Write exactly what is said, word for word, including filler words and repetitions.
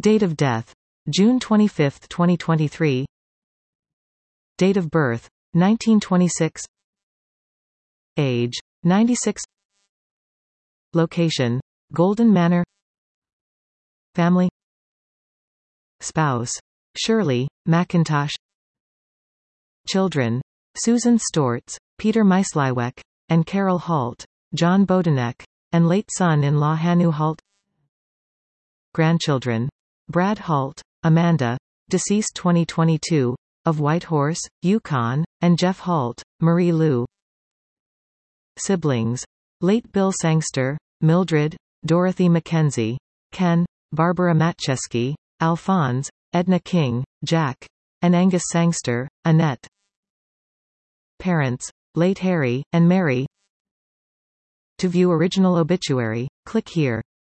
Date of death: June twenty-fifth, twenty twenty-three. Date of birth: nineteen twenty-six. Age: ninety-six. Location: Golden Manor. Family. Spouse: Shirley McIntosh. Children: Susan Stortz, Peter Meisliwek, and Carol Halt, John Bodenek, and late son-in-law Hanu Halt. Grandchildren: Brad Halt, Amanda, deceased twenty twenty-two, of Whitehorse, Yukon, and Jeff Halt, Marie Lou. Siblings: late Bill Sangster, Mildred, Dorothy Mackenzie, Ken, Barbara Matcheski, Alphonse, Edna King, Jack, and Angus Sangster, Annette. Parents: late Harry and Mary. To view original obituary, click here.